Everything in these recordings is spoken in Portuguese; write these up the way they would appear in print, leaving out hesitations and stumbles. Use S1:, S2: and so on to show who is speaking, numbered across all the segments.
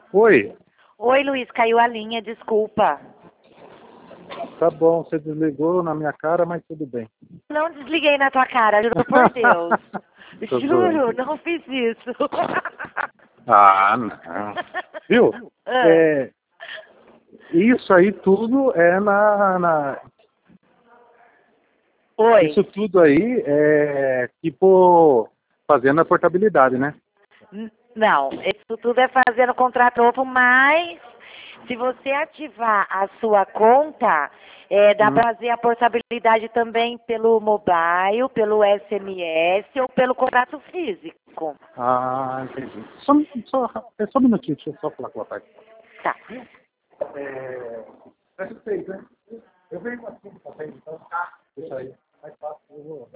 S1: Oi,
S2: Oi, Luiz, caiu a linha, desculpa.
S1: tá bom, você desligou na minha cara, mas tudo bem.
S2: Não desliguei na tua cara, juro por Deus.
S1: Tô
S2: Juro,
S1: zoando.
S2: não fiz isso.
S1: Ah, não. Viu?
S2: Ah,
S1: Isso aí tudo é
S2: Oi.
S1: Isso tudo aí é tipo fazendo a portabilidade, né?
S2: Não, isso tudo é fazendo contrato novo, mas se você ativar a sua conta, dá
S1: Hum.
S2: para fazer a portabilidade também pelo mobile, pelo SMS ou pelo contrato físico.
S1: Ah, entendi. Só um minutinho, deixa eu só falar com o rapaz.
S2: Tá.
S1: Presta seis, né? Eu venho assim, tá bem? Então, deixa aí. Mais fácil, eu vou.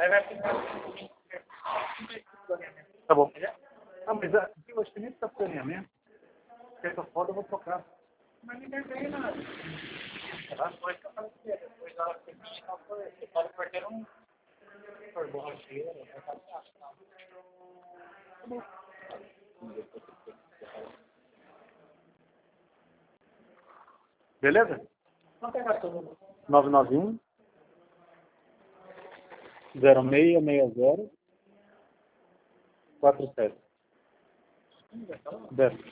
S1: Tá bom. Ah, mas eu acho que nem tá planeamento. Se essa foda eu vou trocar. Mas ninguém ganha nada. Depois que eu falei que depois da hora que você pode perder um borracheiro. Beleza? Vamos pegar tudo. 991 0660 47. Beto.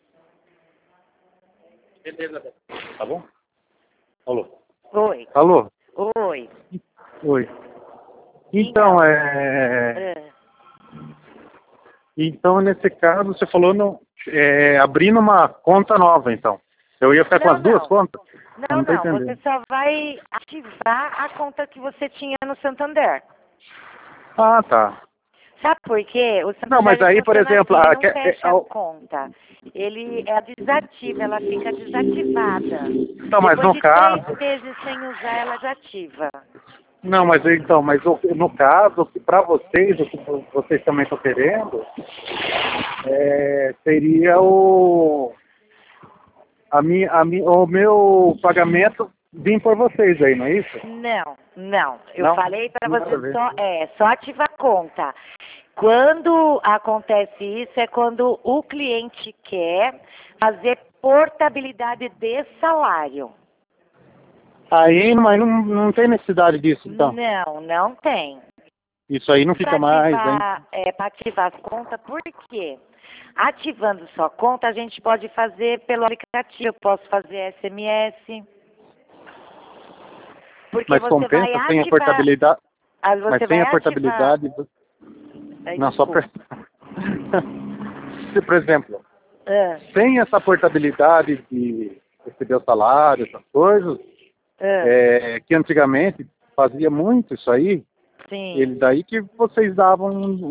S1: Beleza, tá bom? Alô?
S2: Oi.
S1: Alô?
S2: Oi.
S1: Oi. Então,
S2: Ah.
S1: Então, nesse caso, você falou abrindo uma conta nova, então. Eu ia ficar com as duas contas? Eu
S2: Não,
S1: não tô
S2: não. Você
S1: entendendo.
S2: só vai ativar a conta que você tinha no Santander.
S1: Ah, tá.
S2: Sabe por quê? O
S1: Não,
S2: Santander
S1: mas
S2: ele
S1: aí, por
S2: funciona
S1: exemplo,
S2: assim, ele não fecha a conta. Ele é desativa, ela fica desativada.
S1: não, mas
S2: Depois
S1: no
S2: de
S1: caso,
S2: 3 meses sem usar, ela já ativa.
S1: não, mas então, no caso, para vocês, o que vocês também estão querendo, seria o meu pagamento vir por vocês aí, não é isso?
S2: Não, não. Eu
S1: Não?
S2: falei para
S1: Nada a
S2: você
S1: ver.
S2: só ativar a conta. Quando acontece isso é quando o cliente quer fazer portabilidade de salário.
S1: Aí, mas não tem necessidade disso, então.
S2: Não, não tem.
S1: Isso aí não fica mais, hein?
S2: Para ativar as contas, por quê? Ativando sua conta, a gente pode fazer pelo aplicativo, eu posso fazer SMS. Porque
S1: Mas
S2: você vai
S1: compensa sem a
S2: ativar.
S1: portabilidade. Mas
S2: Você
S1: sem
S2: vai
S1: a
S2: ativar.
S1: portabilidade.
S2: Ai,
S1: Não, só
S2: desculpa.
S1: Se, por exemplo,
S2: Ah,
S1: sem essa portabilidade de receber o salário, essas coisas,
S2: ah,
S1: que antigamente fazia muito isso aí,
S2: sim,
S1: daí que vocês davam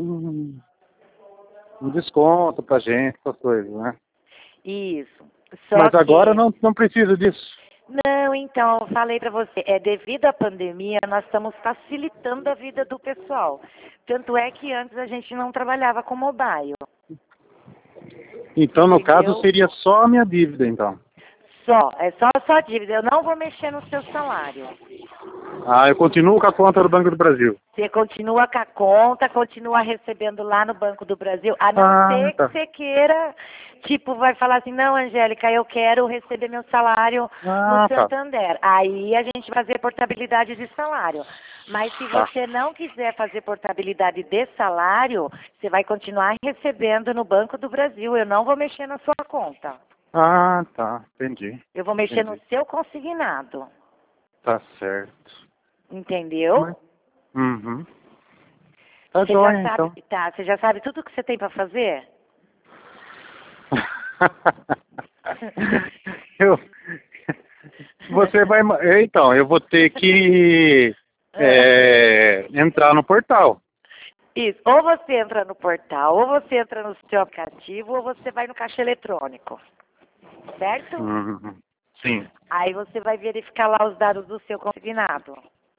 S1: um desconto pra gente, essas coisas, né?
S2: isso. Só
S1: Mas agora
S2: que.
S1: não precisa disso.
S2: Não, então, eu falei para você, devido à pandemia, nós estamos facilitando a vida do pessoal. Tanto é que antes a gente não trabalhava com mobile.
S1: Então, no caso,
S2: Entendeu?
S1: seria só a minha dívida, então.
S2: É só a sua dívida. Eu não vou mexer no seu salário.
S1: Ah, eu continuo com a conta do Banco do Brasil.
S2: Você continua com a conta, continua recebendo lá no Banco do Brasil, a não
S1: Ah,
S2: ser que
S1: tá.
S2: você queira, tipo, vai falar assim, não, Angélica, eu quero receber meu salário no
S1: Ah, tá.
S2: Santander. Aí a gente vai fazer portabilidade de salário. Mas se
S1: Tá.
S2: você não quiser fazer portabilidade de salário, você vai continuar recebendo no Banco do Brasil. Eu não vou mexer na sua conta.
S1: Ah, tá. Entendi.
S2: Eu vou mexer no
S1: Entendi.
S2: seu consignado.
S1: Tá certo.
S2: Entendeu?
S1: Uhum. Tá
S2: Você já
S1: joia, então.
S2: sabe, tá, você já sabe tudo o que você tem para fazer?
S1: eu, você vai. Então, eu vou ter que
S2: Ah,
S1: entrar no portal.
S2: isso. Ou você entra no portal, ou você entra no seu aplicativo, ou você vai no caixa eletrônico. Certo?
S1: Uhum. Sim.
S2: Aí você vai verificar lá os dados do seu consignado.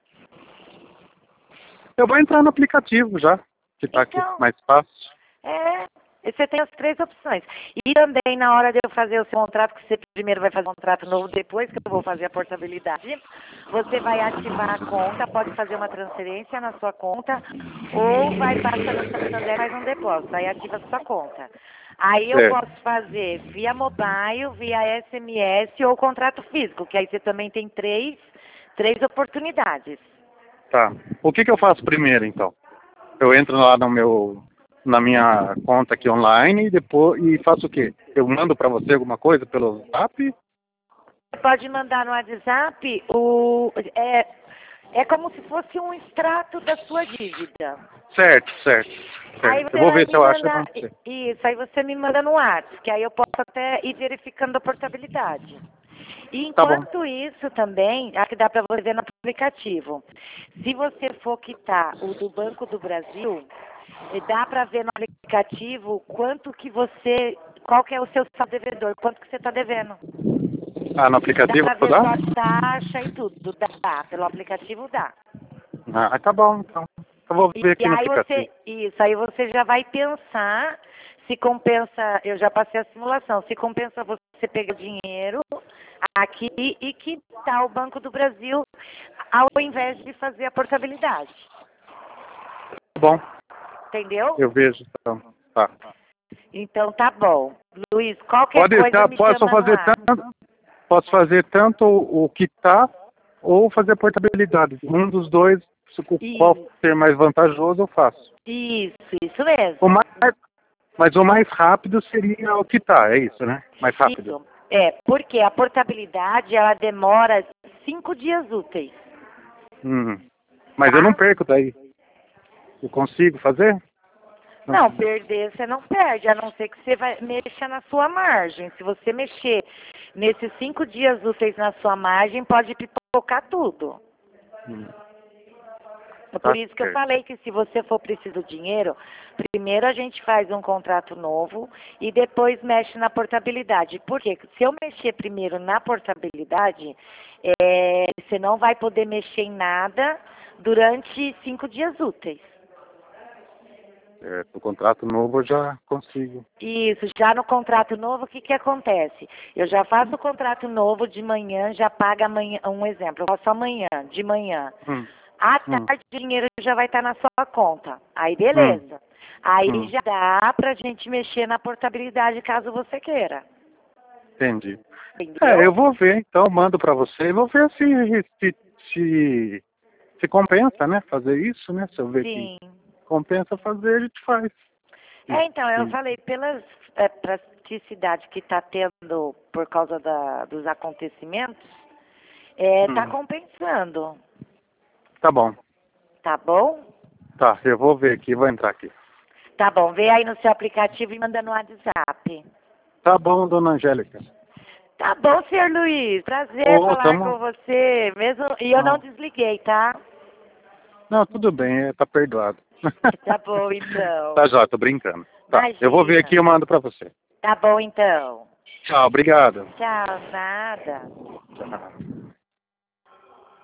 S1: Eu vou entrar no aplicativo já, que tá aqui
S2: Então,
S1: mais fácil.
S2: você tem as 3 opções. E também na hora de eu fazer o seu contrato, que você primeiro vai fazer um contrato novo, depois que eu vou fazer a portabilidade, você vai ativar a conta, pode fazer uma transferência na sua conta, ou vai passar no Santander e faz um depósito, aí ativa a sua conta. Aí eu
S1: Certo.
S2: posso fazer via mobile, via SMS ou contrato físico, que aí você também tem três oportunidades.
S1: Tá. O que eu faço primeiro, então? Eu entro lá na minha conta aqui online e faço o quê? Eu mando para você alguma coisa pelo Zap?
S2: Você pode mandar no WhatsApp é como se fosse um extrato da sua dívida.
S1: Certo, certo.
S2: Aí
S1: Certo. Eu
S2: você
S1: vou
S2: vai
S1: ver se
S2: me
S1: eu acho
S2: mandar
S1: pra você.
S2: isso, aí você me manda no WhatsApp, que aí eu posso até ir verificando a portabilidade. E
S1: Tá bom.
S2: enquanto isso também, aqui dá para você ver no aplicativo. Se você for quitar o do Banco do Brasil, dá para ver no aplicativo qual que é o seu saldo devedor, quanto que você está devendo.
S1: Ah, no
S2: Dá
S1: aplicativo
S2: para ver
S1: dá?
S2: sua taxa e tudo, dá, pelo aplicativo dá.
S1: Ah, tá bom, então. Eu vou ver
S2: E
S1: aqui no
S2: aí
S1: aplicativo.
S2: aí você já vai pensar se compensa, eu já passei a simulação, se compensa você pegar dinheiro aqui e quitar o Banco do Brasil ao invés de fazer a portabilidade.
S1: Tá bom,
S2: Entendeu?
S1: eu vejo, então. Tá.
S2: Então tá bom. Luiz, qualquer
S1: Pode,
S2: coisa me
S1: posso
S2: chama no
S1: fazer
S2: ar.
S1: tanto o quitar ou fazer a portabilidade. Um dos dois, qual ser mais vantajoso, eu faço.
S2: Isso mesmo.
S1: Mas o mais rápido seria o quitar, é isso, né? Mais rápido.
S2: Isso. Porque a portabilidade, ela demora 5 dias úteis.
S1: Mas eu não
S2: Tá?
S1: perco daí. Eu consigo fazer?
S2: Não, perder você não perde, a não ser que você vai mexer na sua margem. Se você mexer nesses 5 dias úteis na sua margem, pode pipocar tudo. É por isso que eu falei que se você for preciso do dinheiro, primeiro a gente faz um contrato novo e depois mexe na portabilidade. Porque se eu mexer primeiro na portabilidade, você não vai poder mexer em nada durante 5 dias úteis.
S1: O contrato novo eu já consigo.
S2: Isso, já no contrato novo, o que acontece? Eu já faço o contrato novo de manhã, já paga amanhã, um exemplo, eu faço amanhã, de manhã. À tarde o dinheiro já vai estar na sua conta. Aí beleza. Aí já dá pra gente mexer na portabilidade caso você queira.
S1: Entendi.
S2: Entendeu?
S1: Eu vou ver, então, mando para você e vou ver se compensa, né? Fazer isso, né? Se eu ver que compensa fazer, a gente faz.
S2: Então, eu falei, pelas praticidade que está tendo por causa dos acontecimentos, tá compensando.
S1: Tá bom.
S2: Tá bom?
S1: Tá, eu vou ver aqui, vou entrar aqui.
S2: Tá bom, vê aí no seu aplicativo e manda no WhatsApp.
S1: Tá bom, dona Angélica.
S2: Tá bom, senhor Luiz. Prazer falar com você. Mesmo, e eu não desliguei, tá?
S1: Não, tudo bem, tá perdoado.
S2: Tá bom, então.
S1: Tá, já, tô brincando. Tá,
S2: Imagina.
S1: eu vou ver aqui e eu mando pra você.
S2: Tá bom, então.
S1: Tchau, obrigado.
S2: Tchau, nada.
S1: Tchau.